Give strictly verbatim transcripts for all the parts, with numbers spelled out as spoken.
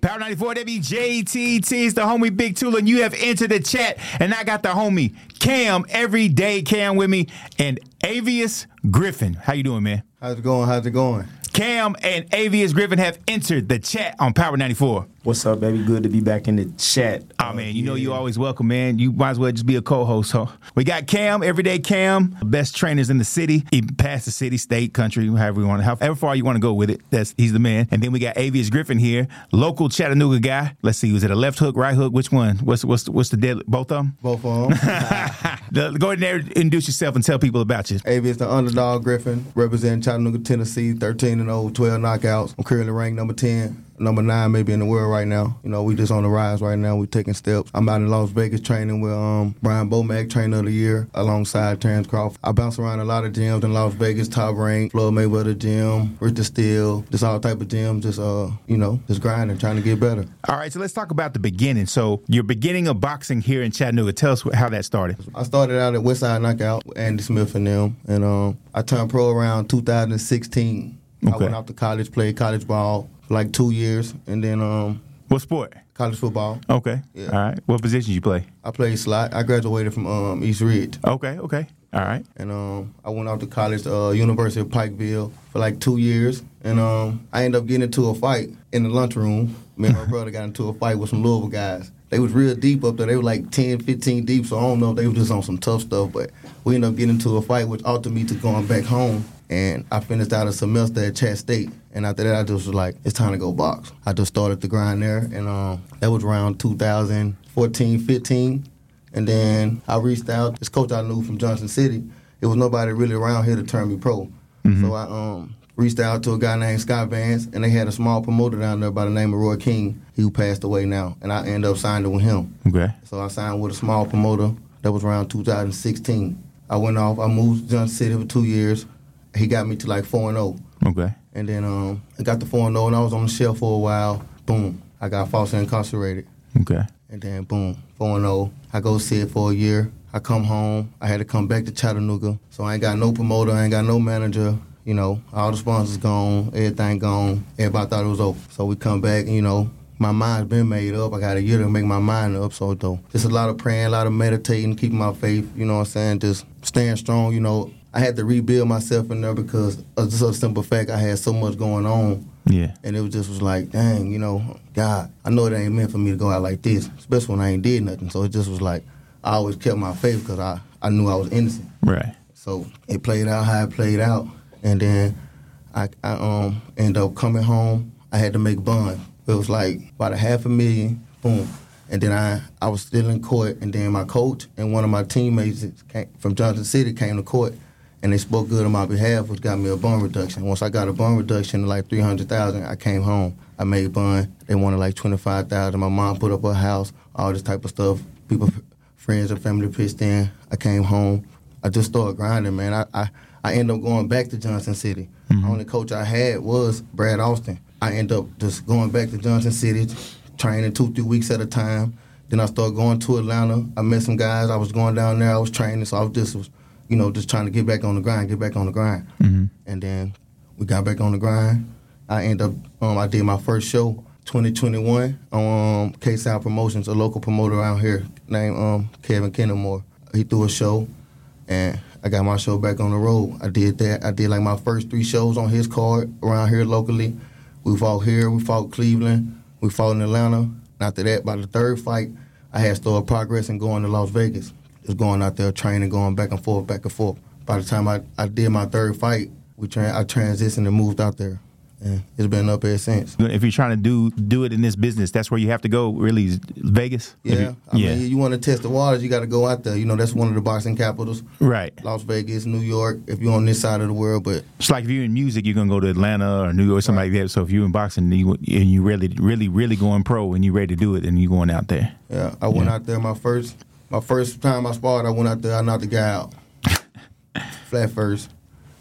Power ninety-four W J T T is the homie Big Tula, and you have entered the chat, and I got the homie Cam, everyday Cam with me, and Avius Griffin. How you doing, man? How's it going? How's it going? Cam and Avius Griffin have entered the chat on Power ninety-four. What's up, baby? Good to be back in the chat. Oh, man, you know you always welcome, man. You might as well just be a co-host, huh? We got Cam, everyday Cam, best trainers in the city, even past the city, state, country, however you want to, however far you want to go with it. That's he's the man. And then we got Avius Griffin here, local Chattanooga guy. Let's see, was it a left hook, right hook? Which one? What's what's the, what's the dead? Both of them? Both of them. Go ahead and introduce yourself and tell people about you. Avius the underdog Griffin, representing Chattanooga, Tennessee, thirteen and oh, twelve knockouts. I'm currently ranked number ten. Number nine maybe in the world right now. You know, we just on the rise right now. We taking steps. I'm out in Las Vegas training with um, Brian Bomack, trainer of the year, alongside Terrence Crawford. I bounce around a lot of gyms in Las Vegas, Top Rank, Floyd Mayweather Gym, Richard Steele, just all type of gyms, just, uh, you know, just grinding, trying to get better. All right, so let's talk about the beginning. So your beginning of boxing here in Chattanooga. Tell us how that started. I started out at Westside Knockout with Andy Smith and them, and um, I turned pro around two thousand sixteen. Okay. I went out to college, played college ball for like two years, and then um, what sport? College football. Okay. Yeah. All right. What position you play? I played slot. I graduated from um, East Ridge. Okay. Okay. All right. And um, I went out to college, uh, University of Pikeville, for like two years, and um, I ended up getting into a fight in the lunchroom. Me and my brother got into a fight with some Louisville guys. They was real deep up there. They were like ten, fifteen deep, so I don't know if they were just on some tough stuff, but we ended up getting into a fight, which altered me to going back home. And I finished out a semester at Chat State. And after that, I just was like, it's time to go box. I just started the grind there. And um, that was around two thousand fourteen, fifteen. And then I reached out. This coach I knew from Johnson City, there was nobody really around here to turn me pro. Mm-hmm. So I um, reached out to a guy named Scott Vance. And they had a small promoter down there by the name of Roy King, who passed away now. And I ended up signing with him. Okay. So I signed with a small promoter. That was around two thousand sixteen. I went off. I moved to Johnson City for two years. He got me to like four and oh. Okay. And then um, I got to four and oh, and I was on the shelf for a while. Boom. I got falsely incarcerated. Okay. And then, boom, four and oh. I go sit for a year. I come home. I had to come back to Chattanooga. So I ain't got no promoter. I ain't got no manager. You know, all the sponsors gone. Everything gone. Everybody thought it was over. So we come back, and, you know, my mind's been made up. I got a year to make my mind up. So, though, just a lot of praying, a lot of meditating, keeping my faith. You know what I'm saying? Just staying strong, you know. I had to rebuild myself in there because of just a simple fact I had so much going on. Yeah. And it was just was like, dang, you know, God, I know it ain't meant for me to go out like this, especially when I ain't did nothing. So it just was like, I always kept my faith because I, I knew I was innocent. Right. So it played out how it played out. And then I, I um ended up coming home. I had to make bond. It was like about a half a million, boom. And then I, I was still in court, and then my coach and one of my teammates came, from Johnson City came to court. And they spoke good on my behalf, which got me a bond reduction. Once I got a bond reduction of like three hundred thousand dollars, I came home. I made bond. They wanted like twenty-five thousand dollars. My mom put up her house, all this type of stuff. People, friends and family pitched in. I came home. I just started grinding, man. I I, I ended up going back to Johnson City. Mm-hmm. The only coach I had was Brad Austin. I ended up just going back to Johnson City, training two, three weeks at a time. Then I started going to Atlanta. I met some guys. I was going down there. I was training, so I was just was, you know, just trying to get back on the grind, get back on the grind. Mm-hmm. And then we got back on the grind. I ended up, um, I did my first show, twenty twenty-one, on um, K-Sound Promotions, a local promoter around here named um, Kevin Kennemore. He threw a show, and I got my show back on the road. I did that. I did like my first three shows on his card around here locally. We fought here, we fought Cleveland, we fought in Atlanta. And after that, by the third fight, I had started progressing going to Las Vegas. Just going out there training, going back and forth, back and forth. By the time I, I did my third fight, we tra- I transitioned and moved out there. And it's been up ever since. If you're trying to do do it in this business, that's where you have to go, really, is Vegas? Yeah. You, I yeah. mean, you want to test the waters, you got to go out there. You know, that's one of the boxing capitals. Right. Las Vegas, New York, if you're on this side of the world. But it's like if you're in music, you're going to go to Atlanta or New York or something right. like that. So if you're in boxing and you, and you really, really, really going pro and you're ready to do it, and you're going out there. Yeah. I went yeah. out there my first... My first time I sparred, I went out there, I knocked the guy out. Flat first.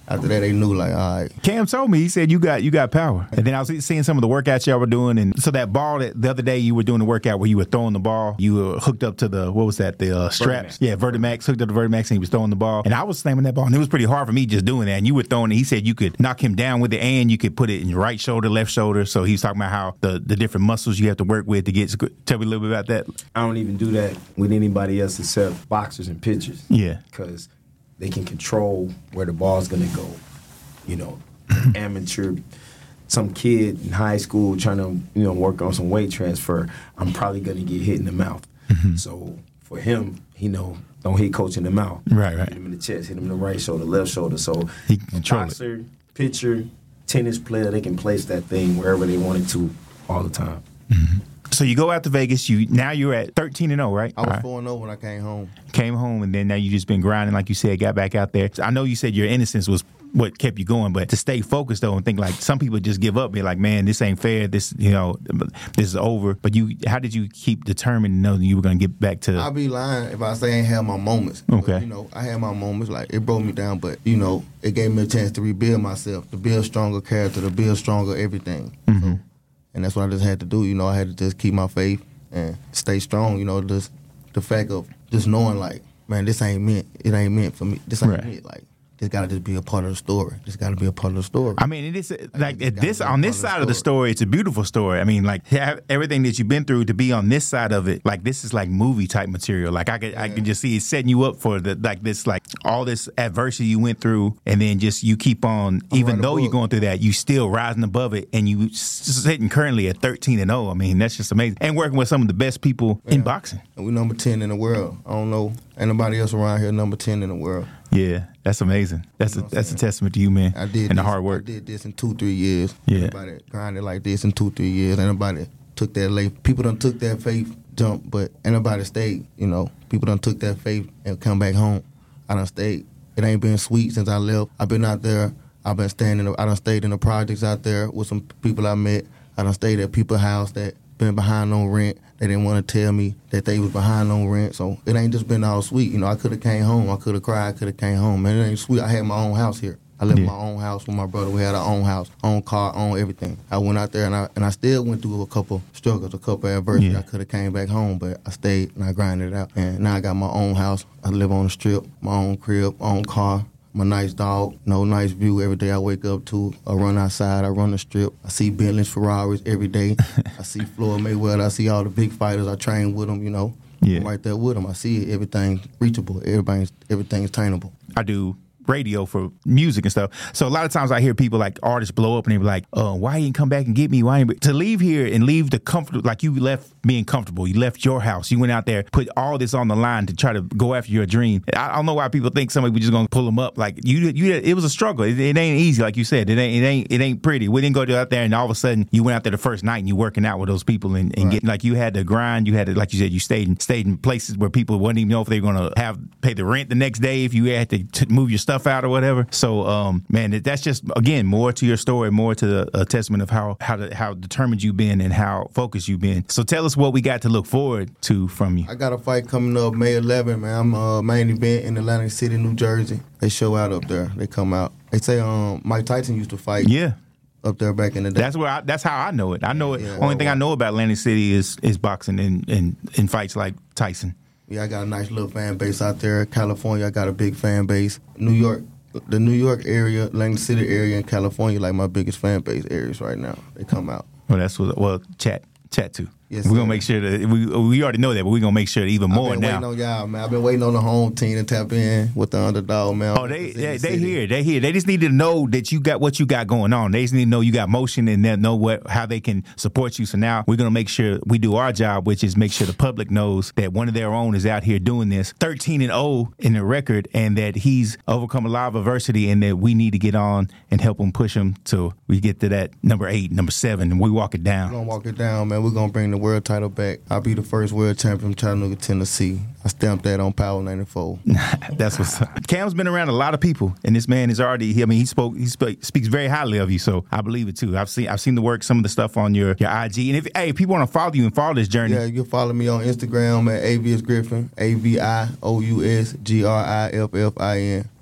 after that, they knew like, all right. Cam told me, he said you got you got power. And then I was seeing some of the workouts y'all were doing. And so that ball that the other day you were doing the workout where you were throwing the ball, you were hooked up to the, what was that, the uh, straps? Vertimax. Yeah, Vertimax, hooked up to Vertimax, and he was throwing the ball. And I was slamming that ball. And it was pretty hard for me just doing that. And you were throwing it. He said you could knock him down with it and you could put it in your right shoulder, left shoulder. So he was talking about how the, the different muscles you have to work with to get. Tell me a little bit about that. I don't even do that with anybody else except boxers and pitchers. Yeah. Because they can control where the ball's going to go. You know, amateur, some kid in high school trying to, you know, work on some weight transfer, I'm probably going to get hit in the mouth. Mm-hmm. So for him, he know, don't hit coach in the mouth. Right, right. Hit him in the chest, hit him in the right shoulder, left shoulder. So he can control boxer, it. pitcher, tennis player, they can place that thing wherever they wanted to all the time. Mm-hmm. So you go out to Vegas. You now you're at thirteen and oh, right? I was right. four and oh when I came home. Came home, and then now you just been grinding, like you said. Got back out there. I know you said your innocence was what kept you going, but to stay focused though and think like some people just give up, be like, man, this ain't fair. This, you know, this is over. But you, how did you keep determined to know that you were going to get back to? I'd be lying if I say I ain't had my moments. Okay. But, you know, I had my moments. Like it broke me down, but you know, it gave me a chance to rebuild myself, to build stronger character, to build stronger everything. Mm-hmm. So, and that's what I just had to do. You know, I had to just keep my faith and stay strong. You know, just the fact of just knowing like, man, this ain't meant. It ain't meant for me. This ain't right. meant. Like, this got to just be a part of the story. This got to be a part of the story. I mean, it is like it this on this side of the story. It's a beautiful story. I mean, like have everything that you've been through to be on this side of it. Like this is like movie type material. Like I could, yeah. I can just see it setting you up for the like this, like all this adversity you went through, and then just you keep on. I'm even though book. you're going through that, you still rising above it, and you sitting currently at thirteen and oh. I mean, that's just amazing. And working with some of the best people yeah. in boxing. And we number ten in the world. I don't know anybody else around here number ten in the world. Yeah, that's amazing. That's you know a that's saying? a testament to you, man. I did and this, the hard work. I did this in two, three years. Yeah, everybody grinded like this in two, three years. Anybody took that late. People done took that faith jump, but anybody stayed. You know, people done took that faith and come back home. I done stayed. It ain't been sweet since I left. I've been out there. I've been staying in. The, I done stayed in the projects out there with some people I met. I done stayed at people's house that been behind on rent. They didn't want to tell me that they was behind on rent, so it ain't just been all sweet. You know, I could have came home. I could have cried. I could have came home. Man, it ain't sweet. I had my own house here. I lived yeah. in my own house with my brother. We had our own house, own car, own everything. I went out there, and I and I still went through a couple struggles, a couple adversity. Yeah. I could have came back home, but I stayed, and I grinded it out. And now I got my own house. I live on the strip, my own crib, my own car. My nice dog, no nice view every day I wake up to. I run outside, I run the strip. I see Bentleys, Ferraris every day. I see Floyd Mayweather. I see all the big fighters. I train with them, you know. Yeah. I'm right there with them. I see it. Everything reachable. Everything's, everything's attainable. I do radio for music and stuff. So a lot of times I hear people like artists blow up and they be like, uh, why you didn't come back and get me? Why ain't to leave here and leave the comfort, like you left being comfortable. You left your house. You went out there, put all this on the line to try to go after your dream. I, I don't know why people think somebody was just gonna pull them up. Like you, you, it was a struggle. It, it ain't easy, like you said. It ain't, it ain't, it ain't pretty. We didn't go out there and all of a sudden you went out there the first night and you working out with those people and, and right. getting like you had to grind. You had to, like you said, you stayed in, stayed in places where people wouldn't even know if they were gonna have pay the rent the next day if you had to t- move your stuff out or whatever. So, um, man, that's just again more to your story, more to the a testament of how how to, how determined you've been and how focused you've been. So, tell us what we got to look forward to from you. I got a fight coming up May eleventh, man. I'm a uh, main event in Atlantic City, New Jersey. They show out up there. They come out. They say um, Mike Tyson used to fight. Yeah. Up there back in the day. That's where I, that's how I know it. I know it. Yeah, Only well, thing I know about Atlantic City is is boxing and and, and fights like Tyson. Yeah, I got a nice little fan base out there. California, I got a big fan base. New York. The New York area, Atlantic City area, and California, like my biggest fan base areas right now. They come out. Well, that's what. Well, chat, chat too. Yes, we're sir. gonna make sure that we we already know that, but we're gonna make sure that even more I've been now. waiting on y'all, man. I've been waiting on the home team to tap in with the underdog, man. Oh, they they, they here, they here. They just need to know that you got what you got going on. They just need to know you got motion and then know what how they can support you. So now we're gonna make sure we do our job, which is make sure the public knows that one of their own is out here doing this, thirteen and oh in the record, and that he's overcome a lot of adversity, and that we need to get on and help him push him till we get to that number eight, number seven, and we walk it down. We're gonna walk it down, man. We're gonna bring the world title back. I'll be the first world champion from Chattanooga, Tennessee. I stamped that on Power ninety-four. That's what's up. Cam's been around a lot of people, and this man is already. I mean, he spoke. He spoke, speaks very highly of you, so I believe it too. I've seen. I've seen the work, some of the stuff on your, your I G. And if hey, if people want to follow you and follow this journey, yeah, you can follow me on Instagram at Avious Griffin, A V I O U S G R I F F I N.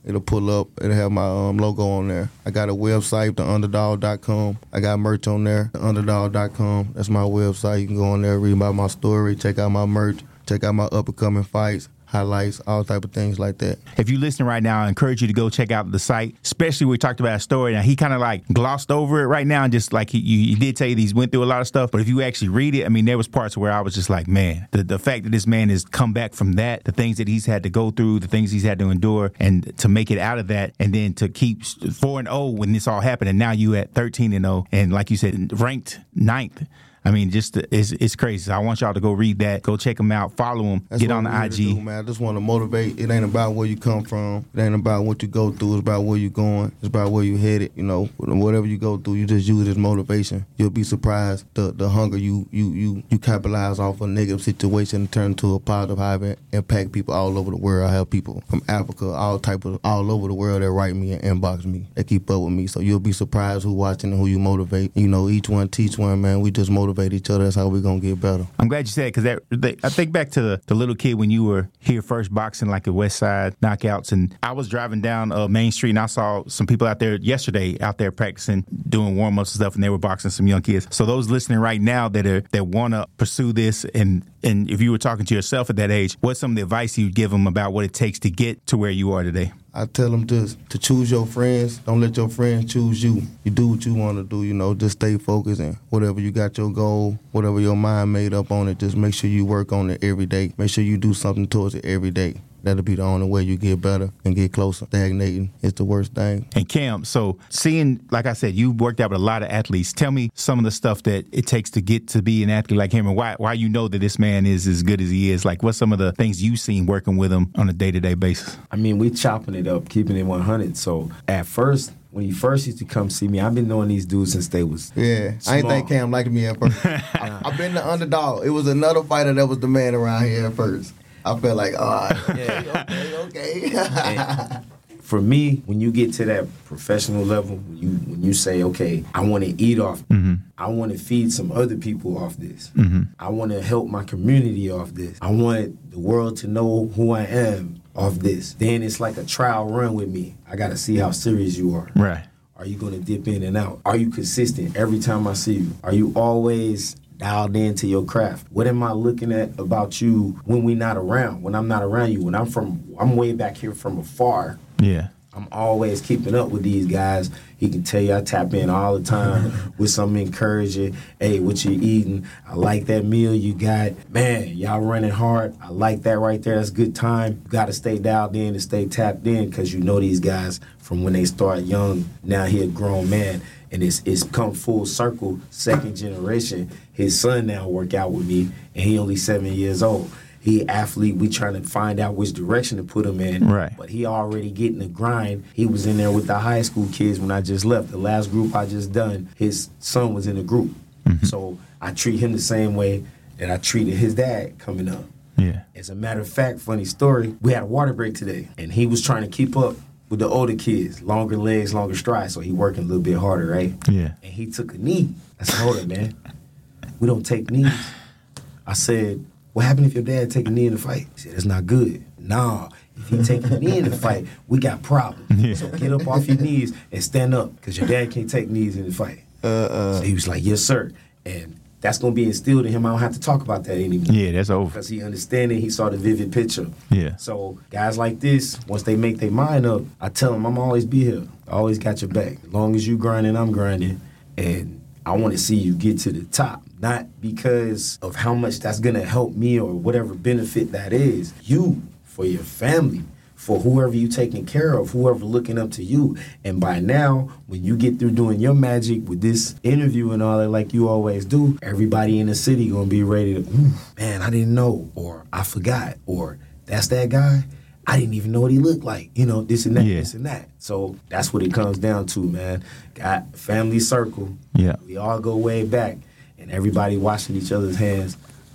it'll pull up. It'll have my um, logo on there. I got a website, the underdog dot com. I got merch on there, the underdog dot com. That's my website. You can go on there, read about my story, check out my merch, check out my up-and-coming fights, highlights, all type of things like that. If you're listening right now, I encourage you to go check out the site, especially we talked about a story. Now, he kind of like glossed over it right now, and just like he, you, he did tell you that he's went through a lot of stuff, but if you actually read it, I mean, there was parts where I was just like, man, the, the fact that this man has come back from that, the things that he's had to go through, the things he's had to endure, and to make it out of that, and then to keep four and oh when this all happened, and now you at thirteen and oh, and like you said, ranked ninth. I mean, just it's, it's crazy. So I want y'all to go read that. Go check him out. Follow him. That's get on the I G. Do, man. I just want to motivate. It ain't about where you come from. It ain't about what you go through. It's about where you going. It's about where you headed. You know, whatever you go through, you just use it as motivation. You'll be surprised the the hunger you you you you capitalize off a negative situation and turn to a positive, how it impact people all over the world. I have people from Africa, all type of all over the world that write me and inbox me. They keep up with me. So you'll be surprised who watching and who you motivate. You know, each one teach one, man. We just motivate each other. That's how we gonna get better. I'm glad you said it, because I think back to the, the little kid when you were here first boxing, like at West Side Knockouts, and I was driving down uh, Main Street and I saw some people out there yesterday out there practicing, doing warm ups and stuff, and they were boxing some young kids. So those listening right now that are that want to pursue this, and and if you were talking to yourself at that age, what's some of the advice you'd give them about what it takes to get to where you are today? I tell them just to choose your friends. Don't let your friends choose you. You do what you want to do, you know. Just stay focused, and whatever you got your goal, whatever your mind made up on it, just make sure you work on it every day. Make sure you do something towards it every day. That'll be the only way you get better and get closer. Stagnating is the worst thing. And Cam, so seeing, like I said, you worked out with a lot of athletes. Tell me some of the stuff that it takes to get to be an athlete like him, and why why you know that this man is as good as he is. Like, what's some of the things you've seen working with him on a day-to-day basis? I mean, we chopping it up, keeping it one hundred. So at first, when he first used to come see me, I've been knowing these dudes since they was Yeah, small. I ain't think Cam liked me at first. I, I've been the underdog. It was another fighter that was the man around here at first. I felt like, oh, yeah, okay, okay. And for me, when you get to that professional level, when you when you say, okay, I want to eat off, mm-hmm. I want to feed some other people off this. Mm-hmm. I want to help my community off this. I want the world to know who I am off this. Then it's like a trial run with me. I got to see how serious you are. Right. Are you going to dip in and out? Are you consistent every time I see you? Are you always dialed into your craft? What am I looking at about you when we not around, when I'm not around you, when I'm from, I'm way back here from afar. Yeah. I'm always keeping up with these guys. He can tell you I tap in all the time with something encouraging. Hey, what you eating? I like that meal you got. Man, y'all running hard. I like that right there. That's good time. You got to stay dialed in and stay tapped in, because you know these guys from when they start young. Now he a grown man, and it's it's come full circle. Second generation. His son now work out with me, and he only seven years old. He athlete, we trying to find out which direction to put him in. Right. But he already getting the grind. He was in there with the high school kids when I just left. The last group I just done, his son was in the group. Mm-hmm. So I treat him the same way that I treated his dad coming up. Yeah. As a matter of fact, funny story, we had a water break today, and he was trying to keep up with the older kids, longer legs, longer strides, so he working a little bit harder, right? Yeah. And he took a knee. I said, hold it, man. We don't take knees. I said, what happened if your dad take a knee in the fight? He said, that's not good. Nah, if he take a knee in the fight, we got problems. Yeah. So get up off your knees and stand up, because your dad can't take knees in the fight. Uh, uh. So he was like, yes, sir. And that's going to be instilled in him. I don't have to talk about that anymore. Yeah, that's over. Because he understand it. He saw the vivid picture. Yeah. So guys like this, once they make their mind up, I tell them I'm always be here. I always got your back. As long as you grinding, I'm grinding. And I want to see you get to the top. Not because of how much that's going to help me or whatever benefit that is. You, for your family, for whoever you taking care of, whoever looking up to you. And by now, when you get through doing your magic with this interview and all that like you always do, everybody in the city going to be ready to, mm, man, I didn't know, or I forgot, or that's that guy. I didn't even know what he looked like. You know, this and that, yeah. this and that. So that's what it comes down to, man. Got family circle. Yeah. We all go way back. And everybody washing each other's hands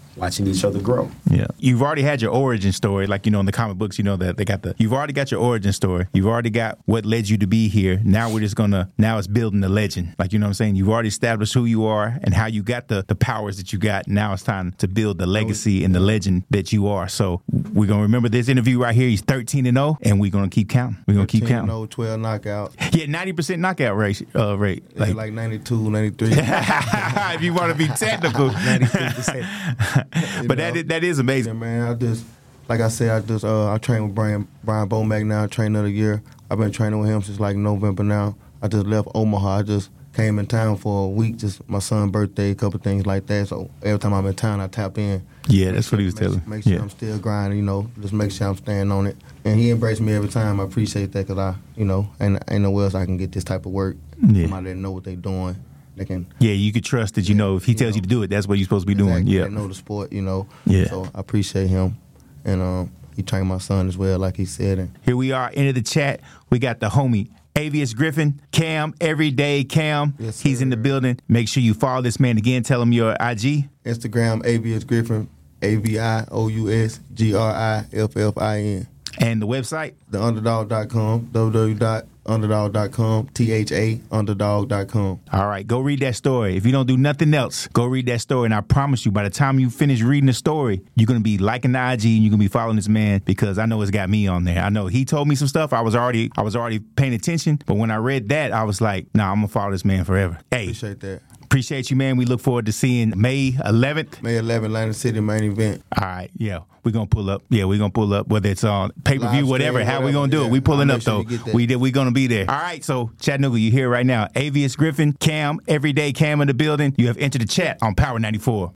watching each other grow. Yeah. You've already had your origin story, like, you know, in the comic books, you know, that they got the, you've already got your origin story. You've already got what led you to be here. Now we're just going to, now it's building the legend. Like, you know what I'm saying? You've already established who you are and how you got the, the powers that you got. Now it's time to build the legacy and the legend that you are. So we're going to remember this interview right here. He's thirteen and oh, and we're going to keep counting. We're going to keep counting. thirteen and oh, twelve knockout. Yeah, ninety percent knockout rate. Uh, rate. Like, yeah, like ninety-two, ninety-three. If you want to be technical. ninety-three percent. But that is, that is amazing. Yeah, man, I just, like I said, I just, uh, I train with Brian, Brian Bomack now, trainer of the year. I've been training with him since like November now. I just left Omaha. I just came in town for a week, just my son's birthday, a couple things like that. So every time I'm in town, I tap in. Yeah, that's what he was make, telling. Make sure yeah. I'm still grinding, you know, just make sure I'm staying on it. And he embraced me every time. I appreciate that because I, you know, ain't, ain't nowhere else I can get this type of work. Yeah. Somebody that know what they doing. They can. Yeah, you could trust that, you know, if he tells know, you to do it, that's what you're supposed to be exactly, doing. Yeah. They know the sport, you know. Yeah. So I appreciate him. And um, he trained my son as well, like he said. And here we are, into the chat. We got the homie Avius Griffin, Cam, everyday Cam. Yes, He's in the building. Make sure you follow this man again. Tell him your I G. Instagram, Avius Griffin, A V I O U S G R I F F I N. And the website? the underdog dot com, w w w dot underdog dot com, T H A underdog dot com. All right, go read that story. If you don't do nothing else, go read that story. And I promise you, by the time you finish reading the story, you're going to be liking the I G and you're going to be following this man because I know it's got me on there. I know he told me some stuff. I was already I was already paying attention. But when I read that, I was like, nah, I'm going to follow this man forever. Hey. Appreciate that. Appreciate you, man. We look forward to seeing May eleventh. May eleventh, Atlantic City main event. All right, yeah. We're going to pull up. Yeah, we're going to pull up, whether it's on pay-per-view, Live whatever. stream, How we going to do yeah. it? We pulling I'll up, make sure though. you get that. We We're going to be there. All right, so Chattanooga, you here right now. Avius Griffin, Cam, everyday Cam in the building. You have entered the chat on Power ninety-four.